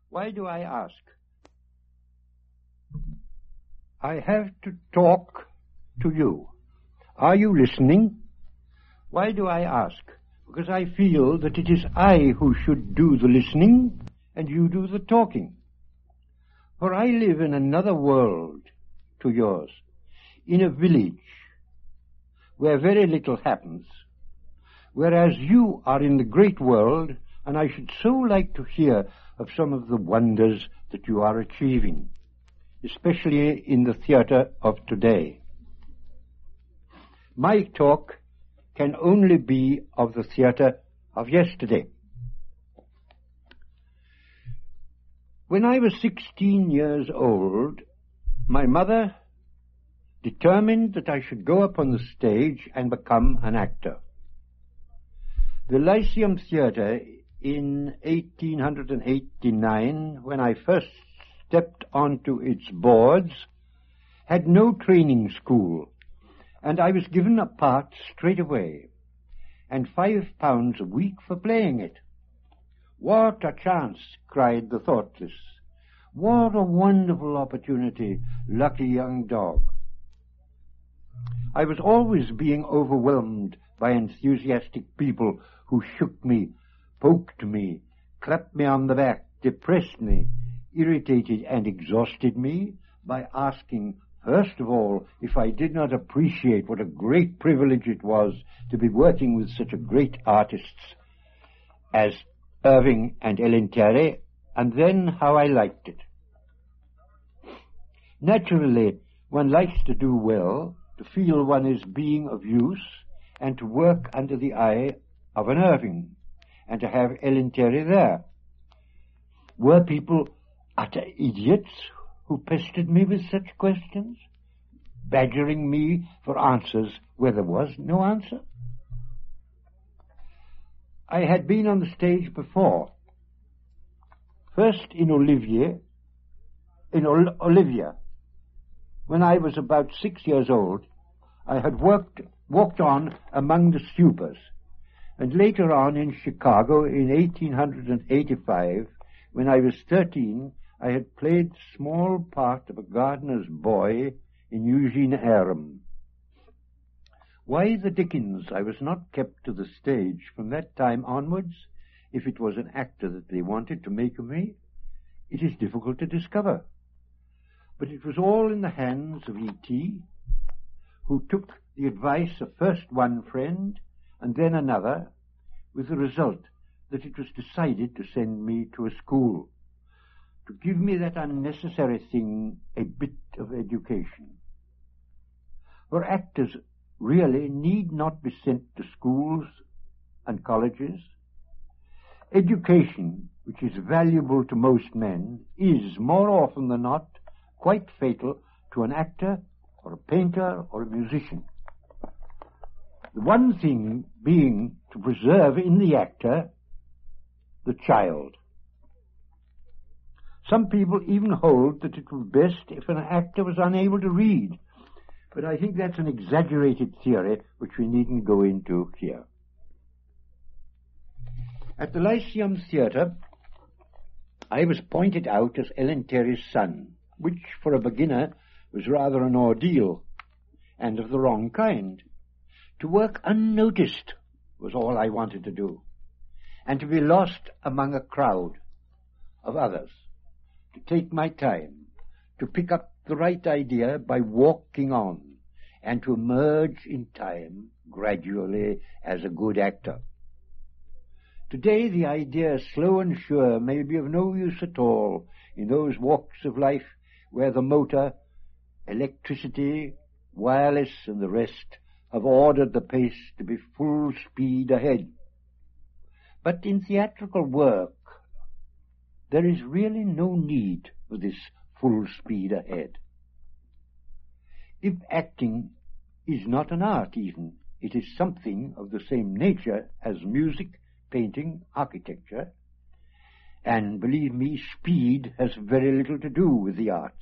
Why do I ask? I have to talk to you. Are you listening? Why do I ask? Because I feel that it is I who should do the listening and you do the talking. For I live in another world to yours, in a village where very little happens, whereas you are in the great world, and I should so like to hear of some of the wonders that you are achieving, especially in the theatre of today. My talk can only be of the theatre of yesterday. When I was 16 years old, my mother determined that I should go up on the stage and become an actor. The Lyceum Theatre in 1889, when I first stepped onto its boards, had no training school, and I was given a part straight away, and £5 a week for playing it. What a chance, cried the thoughtless. What a wonderful opportunity, lucky young dog. I was always being overwhelmed by enthusiastic people who shook me, poked me, clapped me on the back, depressed me, irritated and exhausted me by asking, first of all, if I did not appreciate what a great privilege it was to be working with such a great artists as Irving and Ellen Terry, and then how I liked it. Naturally, one likes to do well, to feel one is being of use, and to work under the eye of an Irving, and to have Ellen Terry there. Were people utter idiots who pestered me with such questions, badgering me for answers where there was no answer? I had been on the stage before, first in Olivia, when I was about 6 years old. I had walked on among the supers, and later on in Chicago in 1885, when I was 13, I had played the small part of a gardener's boy in Eugene Aram. Why the dickens I was not kept to the stage from that time onwards, if it was an actor that they wanted to make of me, it is difficult to discover. But it was all in the hands of E.T., who took the advice of first one friend and then another, with the result that it was decided to send me to a school, to give me that unnecessary thing, a bit of education. For actors really need not be sent to schools and colleges. Education, which is valuable to most men, is, more often than not, quite fatal to an actor or a painter or a musician. The one thing being to preserve in the actor the child. Some people even hold that it would be best if an actor was unable to read, but I think that's an exaggerated theory which we needn't go into here. At the Lyceum Theatre, I was pointed out as Ellen Terry's son, which for a beginner was rather an ordeal, and of the wrong kind. To work unnoticed was all I wanted to do, and to be lost among a crowd of others, to take my time, to pick up the right idea by walking on, and to emerge in time, gradually, as a good actor. Today the idea, slow and sure, may be of no use at all in those walks of life where the motor, electricity, wireless, and the rest have ordered the pace to be full speed ahead. But in theatrical work, there is really no need for this full speed ahead. If acting is not an art even, it is something of the same nature as music, painting, architecture, and believe me, speed has very little to do with the arts.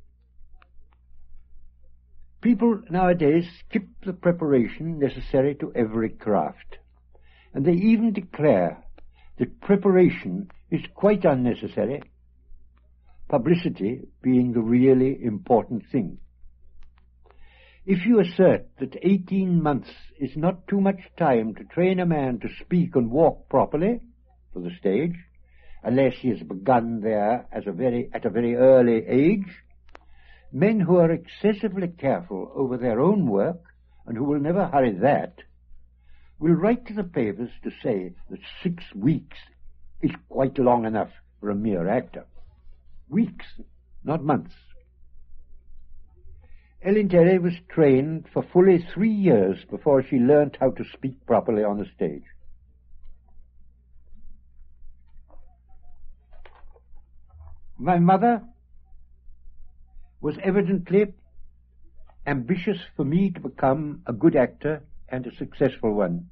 People nowadays skip the preparation necessary to every craft, and they even declare that preparation is quite unnecessary publicity being the really important thing. If you assert that 18 months is not too much time to train a man to speak and walk properly for the stage, unless he has begun there at a very early age, men who are excessively careful over their own work, and who will never hurry that, will write to the papers to say that 6 weeks is quite long enough for a mere actor. Weeks, not months. Ellen Terry was trained for fully 3 years before she learnt how to speak properly on the stage. My mother was evidently ambitious for me to become a good actor and a successful one.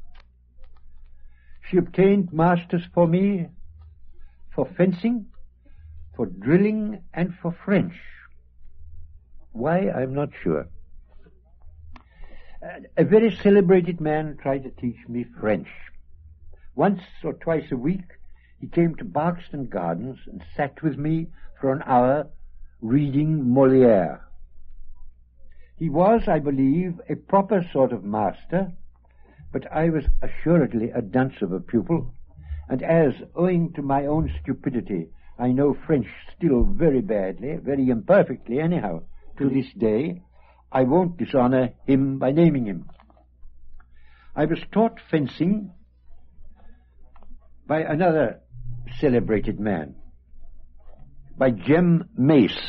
She obtained masters for me for fencing, for drilling, and for French. Why, I'm not sure. A very celebrated man tried to teach me French. Once or twice a week, he came to Barkston Gardens and sat with me for an hour reading Molière. He was, I believe, a proper sort of master, but I was assuredly a dunce of a pupil, and as, owing to my own stupidity, I know French still very badly, very imperfectly anyhow, to this day, I won't dishonor him by naming him. I was taught fencing by another celebrated man, by Jem Mace,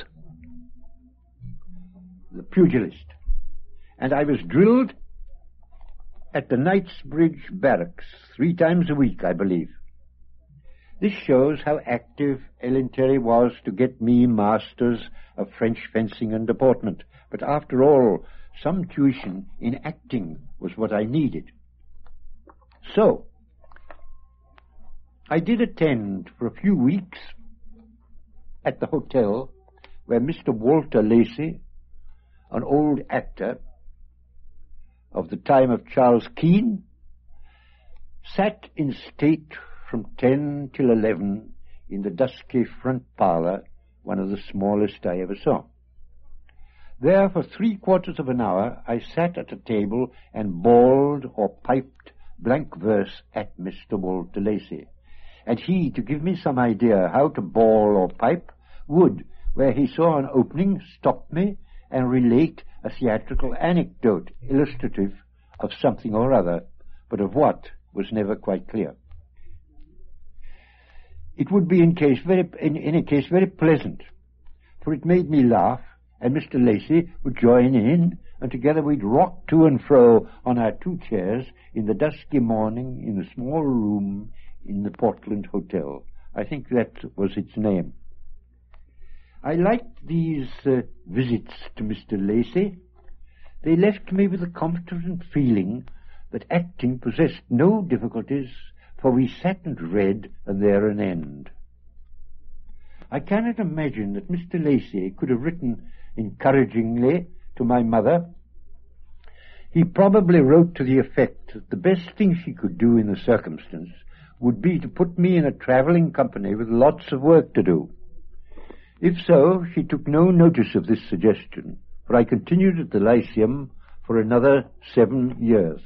the pugilist, and I was drilled at the Knightsbridge Barracks 3 times a week, I believe. This shows how active Ellen Terry was to get me masters of French fencing and deportment. But after all, some tuition in acting was what I needed. So, I did attend for a few weeks at the hotel where Mr. Walter Lacey, an old actor of the time of Charles Keene, sat in state from 10 till 11 in the dusky front parlour, one of the smallest I ever saw. There for 3/4 of an hour I sat at a table and bawled or piped blank verse at Mr. Walter Lacey, and he, to give me some idea how to bawl or pipe, would, where he saw an opening, stop me and relate a theatrical anecdote illustrative of something or other, but of what was never quite clear. It would be in any case very pleasant, for it made me laugh, and Mr. Lacey would join in, and together we'd rock to and fro on our 2 chairs in the dusky morning in the small room in the Portland Hotel. I think that was its name. I liked these visits to Mr. Lacey. They left me with a confident feeling that acting possessed no difficulties, for we sat and read, and there an end. I cannot imagine that Mr. Lacey could have written encouragingly to my mother. He probably wrote to the effect that the best thing she could do in the circumstance would be to put me in a travelling company with lots of work to do. If so, she took no notice of this suggestion, for I continued at the Lyceum for another 7 years.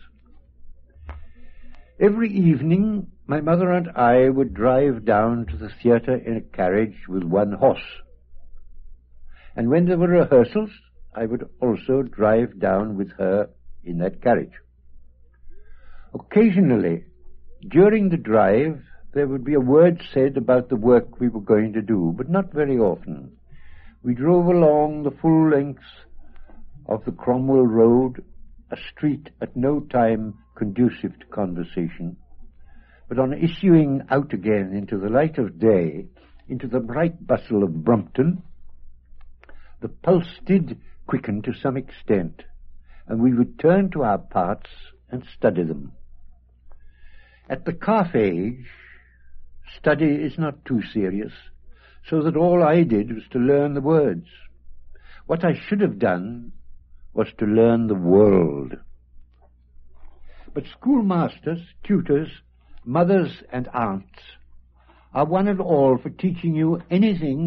Every evening, my mother and I would drive down to the theatre in a carriage with 1 horse. And when there were rehearsals, I would also drive down with her in that carriage. Occasionally, during the drive, there would be a word said about the work we were going to do, but not very often. We drove along the full length of the Cromwell Road, a street at no time conducive to conversation, but on issuing out again into the light of day, into the bright bustle of Brompton, the pulse did quicken to some extent, and we would turn to our parts and study them. At the calf age, study is not too serious, so that all I did was to learn the words. What I should have done was to learn the world. But schoolmasters, tutors, mothers and aunts are one and all for teaching you anything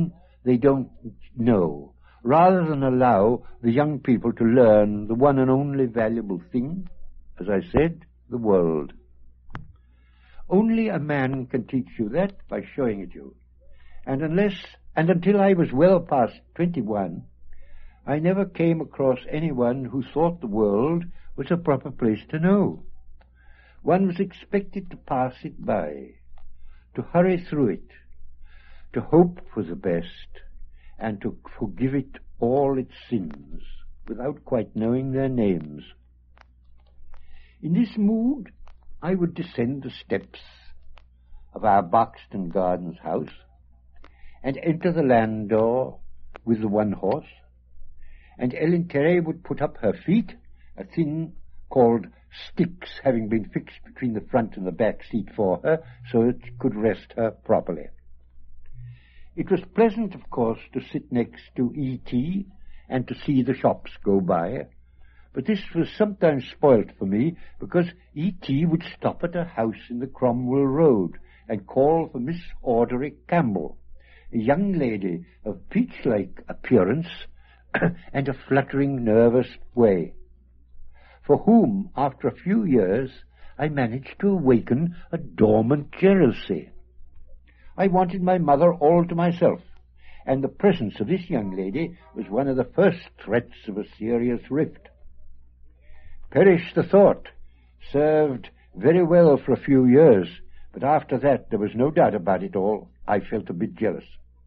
they don't know, rather than allow the young people to learn the one and only valuable thing, as I said, the world. Only a man can teach you that by showing it you. And until I was well past 21, I never came across anyone who thought the world was a proper place to know. One was expected to pass it by, to hurry through it, to hope for the best, and to forgive it all its sins, without quite knowing their names. In this mood, I would descend the steps of our Barkston Gardens house, and enter the landau with the one horse, and Ellen Terry would put up her feet, a thing called sticks having been fixed between the front and the back seat for her, so that she could rest her properly. It was pleasant, of course, to sit next to E.T. and to see the shops go by, but this was sometimes spoilt for me, because E.T. would stop at a house in the Cromwell Road and call for Miss Audrey Campbell, a young lady of peach-like appearance and a fluttering, nervous way, for whom, after a few years, I managed to awaken a dormant jealousy. I wanted my mother all to myself, and the presence of this young lady was one of the first threats of a serious rift. Perish the thought, served very well for a few years, but after that there was no doubt about it all. I felt a bit jealous.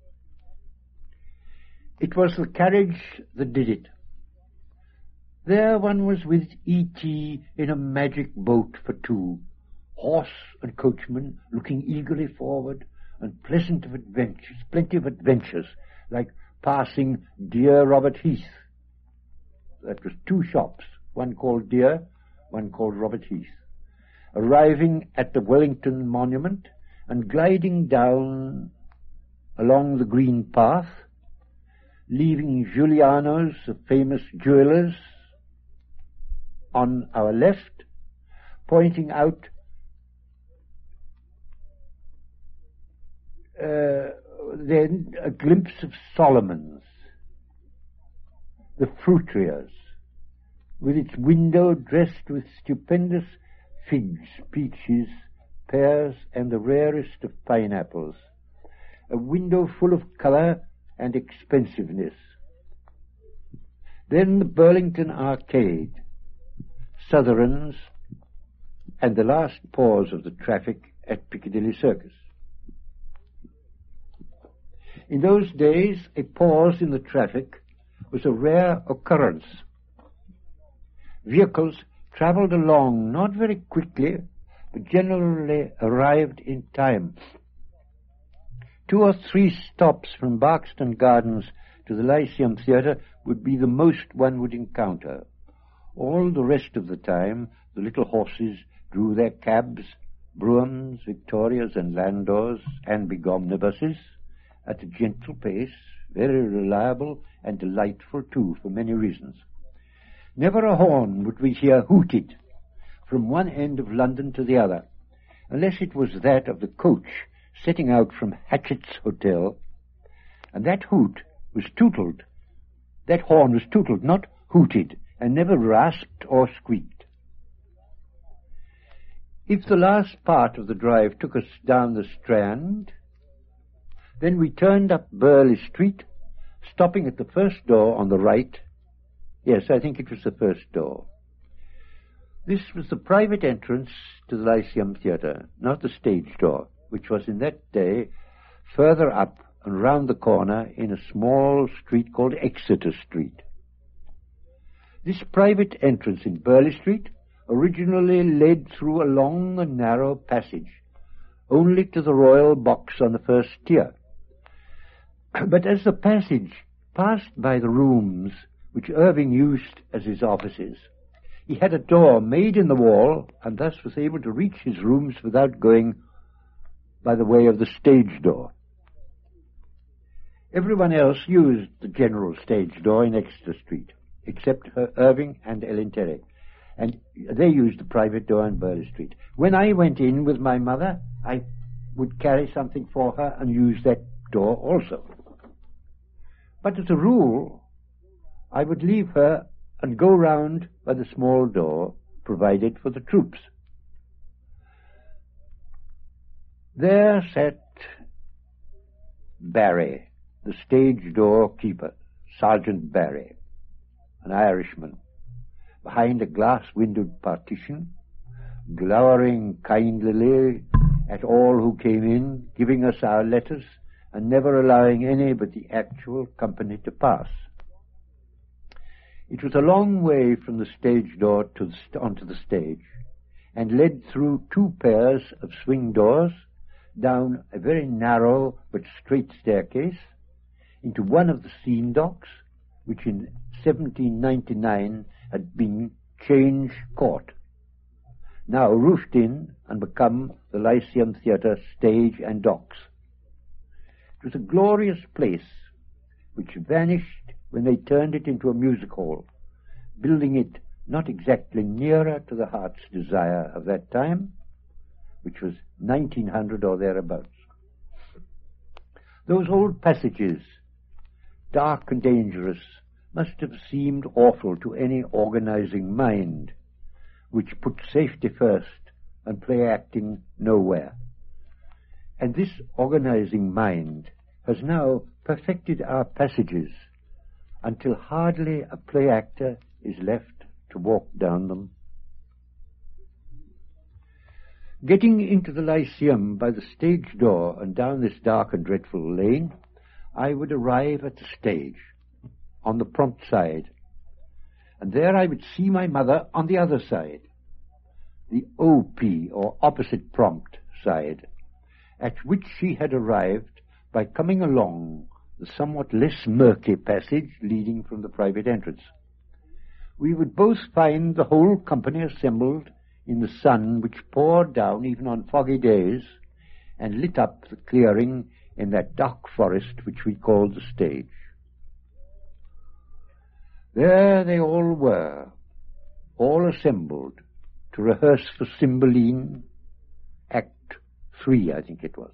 It was the carriage that did it. There one was with E.T. in a magic boat for two, horse and coachman looking eagerly forward, and plenty of adventures, like passing dear Robert Heath. That was two shops, one called Dear, one called Robert Heath. Arriving at the Wellington Monument and gliding down along the green path, leaving Giuliano's, the famous jewelers, on our left, pointing out then a glimpse of Solomon's, the fruiterer's, with its window dressed with stupendous figs, peaches, pears, and the rarest of pineapples, a window full of colour and expensiveness. Then the Burlington Arcade, Southerns, and the last pause of the traffic at Piccadilly Circus. In those days, a pause in the traffic was a rare occurrence. Vehicles travelled along not very quickly, but generally arrived in time. 2 or 3 stops from Barkston Gardens to the Lyceum Theatre would be the most one would encounter. All the rest of the time, the little horses drew their cabs, broughams, victorias, and landaus, and big omnibuses, at a gentle pace, very reliable and delightful too, for many reasons. Never a horn would we hear hooted from one end of London to the other, unless it was that of the coach setting out from Hatchett's Hotel, and that hoot was tootled. That horn was tootled, not hooted, and never rasped or squeaked. If the last part of the drive took us down the Strand, then we turned up Burley Street, stopping at the first door on the right. Yes, I think it was the first door. This was the private entrance to the Lyceum Theatre, not the stage door, which was in that day further up and round the corner in a small street called Exeter Street. This private entrance in Burley Street originally led through a long and narrow passage, only to the royal box on the first tier. But as the passage passed by the rooms which Irving used as his offices, he had a door made in the wall, and thus was able to reach his rooms without going by the way of the stage door. Everyone else used the general stage door in Exeter Street, except Irving and Ellen Terry, and they used the private door in Burley Street. When I went in with my mother, I would carry something for her and use that door also. But as a rule, I would leave her and go round by the small door provided for the troops. There sat Barry, the stage door keeper, Sergeant Barry, an Irishman, behind a glass-windowed partition, glowering kindly at all who came in, giving us our letters, and never allowing any but the actual company to pass. It was a long way from the stage door onto the stage, and led through two pairs of swing doors, down a very narrow but straight staircase, into one of the scene docks, which in 1799 had been Change Court, now roofed in and become the Lyceum Theatre stage and docks. It was a glorious place, which vanished when they turned it into a music hall, building it not exactly nearer to the heart's desire of that time, which was 1900 or thereabouts. Those old passages, dark and dangerous, must have seemed awful to any organizing mind, which put safety first and play acting nowhere. And this organizing mind has now perfected our passages until hardly a play actor is left to walk down them. Getting into the Lyceum by the stage door and down this dark and dreadful lane, I would arrive at the stage, on the prompt side, and there I would see my mother on the other side, the OP, or opposite prompt side, at which she had arrived by coming along the somewhat less murky passage leading from the private entrance. We would both find the whole company assembled in the sun which poured down even on foggy days and lit up the clearing in that dark forest which we called the stage. There they all were, all assembled to rehearse for Cymbeline, Act 3, I think it was.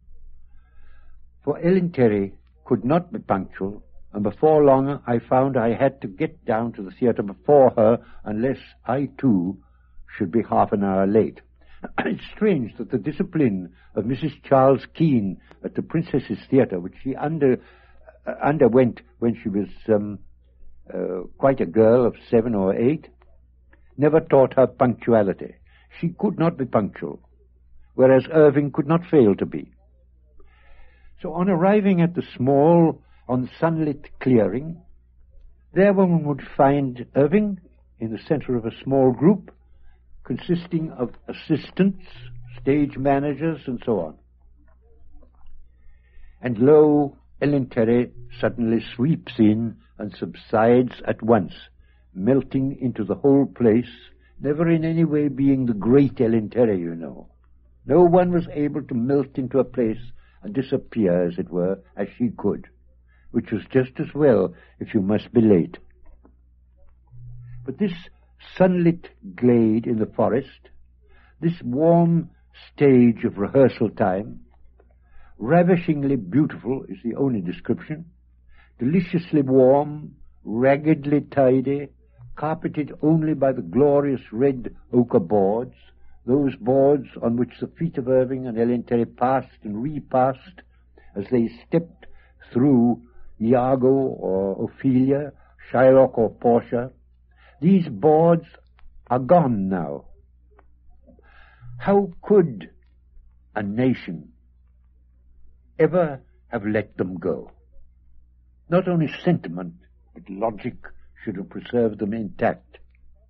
For Ellen Terry could not be punctual, and before long I found I had to get down to the theatre before her unless I too should be half an hour late. It's strange that the discipline of Mrs. Charles Keene at the Princess's Theatre, which she underwent when she was quite a girl of 7 or 8, never taught her punctuality. She could not be punctual, whereas Irving could not fail to be. So on arriving at the small, sunlit clearing, there one would find Irving in the center of a small group consisting of assistants, stage managers, and so on. And lo, Ellen Terry suddenly sweeps in and subsides at once, melting into the whole place, never in any way being the great Ellen Terry, you know. No one was able to melt into a place and disappear, as it were, as she could, which was just as well if you must be late. But this sunlit glade in the forest, this warm stage of rehearsal time, ravishingly beautiful is the only description, deliciously warm, raggedly tidy, carpeted only by the glorious red ochre boards, those boards on which the feet of Irving and Ellen Terry passed and repassed as they stepped through Iago or Ophelia, Shylock or Portia. These boards are gone now. How could a nation ever have let them go? Not only sentiment, but logic should have preserved them intact.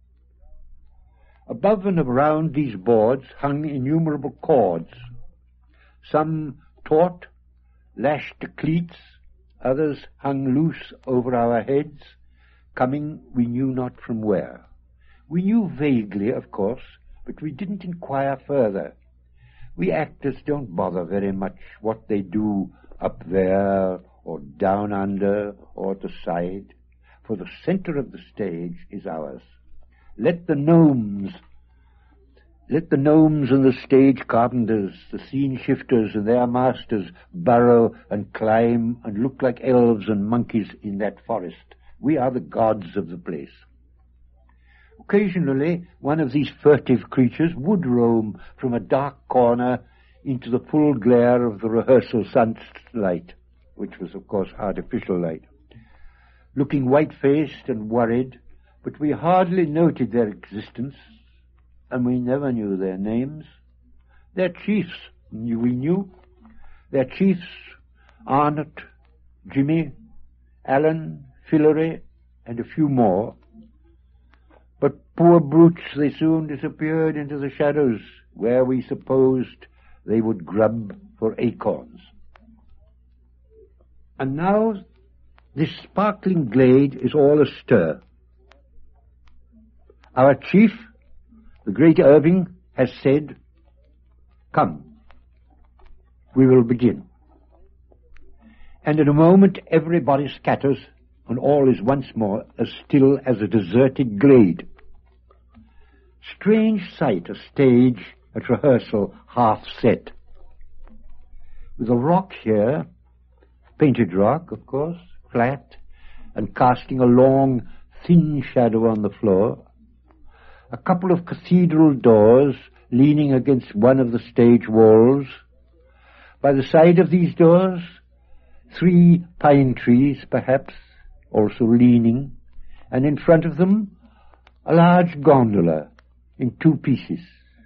Above and around these boards hung innumerable cords, some taut, lashed to cleats, others hung loose over our heads, coming we knew not from where. We knew vaguely, of course, but we didn't inquire further. We actors don't bother very much what they do up there or down under or at the side, for the center of the stage is ours. Let the gnomes Let the gnomes and the stage carpenters, the scene shifters and their masters burrow and climb and look like elves and monkeys in that forest. We are the gods of the place. Occasionally, one of these furtive creatures would roam from a dark corner into the full glare of the rehearsal sunlight, which was, of course, artificial light, looking white-faced and worried, but we hardly noted their existence, and we never knew their names. Their chiefs we knew. Their chiefs, Arnott, Jimmy, Allen, Fillory, and a few more. But poor brutes, they soon disappeared into the shadows, where we supposed they would grub for acorns. And now this sparkling glade is all astir. Our chief, the great Irving, has said, "Come, we will begin." And in a moment everybody scatters, and all is once more as still as a deserted glade. Strange sight, a stage at rehearsal half set. With a rock here, painted rock, of course, flat, and casting a long, thin shadow on the floor. A couple of cathedral doors leaning against one of the stage walls. By the side of these doors, 3 pine trees, perhaps, also leaning, and in front of them, a large gondola in 2 pieces.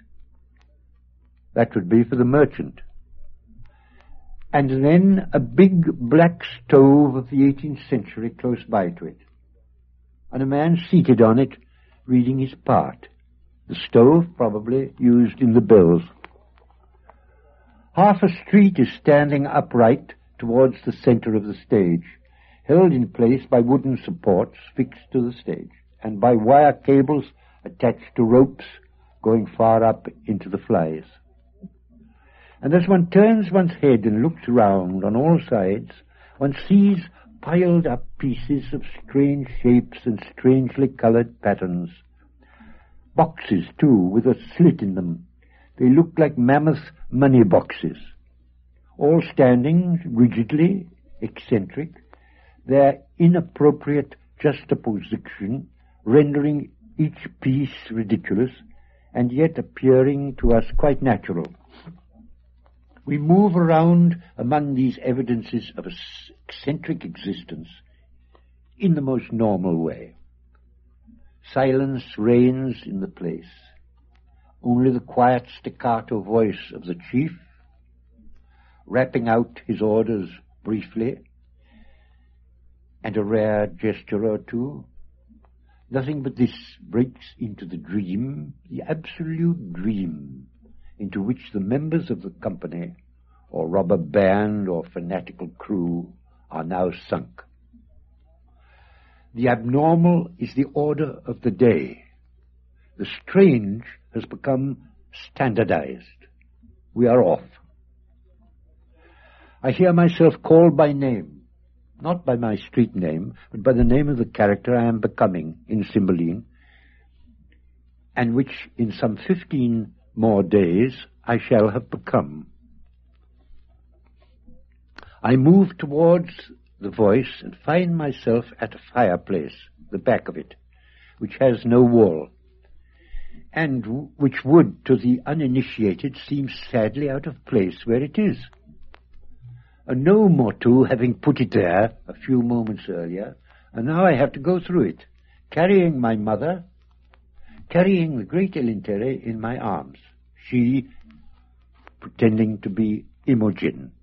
That would be for the merchant. And then a big black stove of the 18th century close by to it, and a man seated on it reading his part. The stove probably used in the bells. Half a street is standing upright towards the center of the stage, held in place by wooden supports fixed to the stage, and by wire cables attached to ropes going far up into the flies. And as one turns one's head and looks round on all sides, one sees piled up pieces of strange shapes and strangely colored patterns. Boxes, too, with a slit in them. They look like mammoth money boxes, all standing rigidly, eccentric, their inappropriate juxtaposition rendering each piece ridiculous, and yet appearing to us quite natural. We move around among these evidences of an eccentric existence in the most normal way. Silence reigns in the place. Only the quiet staccato voice of the chief, rapping out his orders briefly, and a rare gesture or two. Nothing but this breaks into the dream, the absolute dream, into which the members of the company, or robber band, or fanatical crew are now sunk. The abnormal is the order of the day. The strange has become standardized. We are off. I hear myself called by name, not by my street name, but by the name of the character I am becoming in Cymbeline, and which in some 15 more days I shall have become. I move towards the voice and find myself at a fireplace, the back of it, which has no wall, and which would, to the uninitiated, seem sadly out of place where it is. A gnome or two having put it there a few moments earlier, and now I have to go through it, carrying my mother, carrying the great Elintere in my arms, she pretending to be Imogen.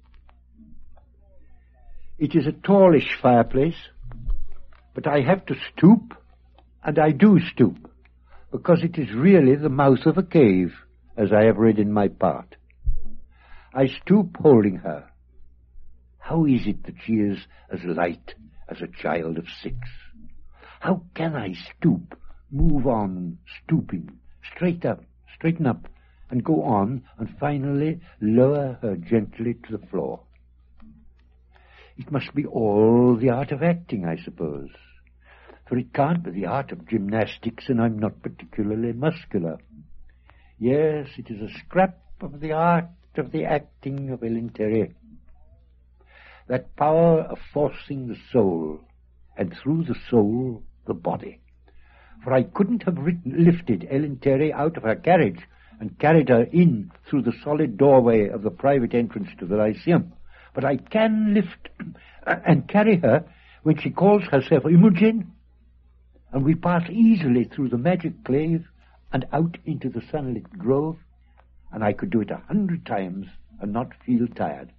It is a tallish fireplace, but I have to stoop, and I do stoop, because it is really the mouth of a cave, as I have read in my part. I stoop holding her. How is it that she is as light as a child of 6? How can I stoop, move on, stooping, straighten up, and go on, and finally lower her gently to the floor? It must be all the art of acting, I suppose, for it can't be the art of gymnastics, and I'm not particularly muscular. Yes, it is a scrap of the art of the acting of Ellen Terry. That power of forcing the soul, and through the soul, the body. For I couldn't have lifted Ellen Terry out of her carriage and carried her in through the solid doorway of the private entrance to the Lyceum. But I can lift and carry her when she calls herself Imogen, and we pass easily through the magic glade and out into the sunlit grove, and I could do it 100 times and not feel tired.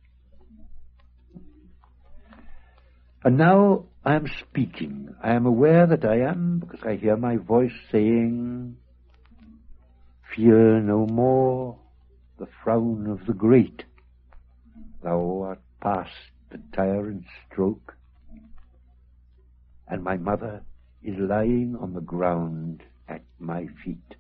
And now I am speaking. I am aware that I am, because I hear my voice saying, "Fear no more the frown of the great. Thou art past the tyrant's stroke." And my mother is lying on the ground at my feet.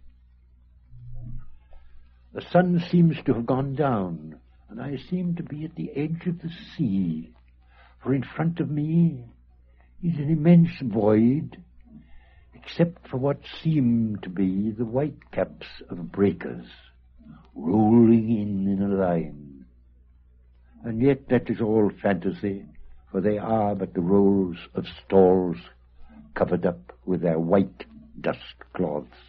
The sun seems to have gone down, and I seem to be at the edge of the sea, for in front of me is an immense void, except for what seem to be the white caps of breakers, rolling in a line. And yet that is all fantasy, for they are but the rows of stalls covered up with their white dust cloths.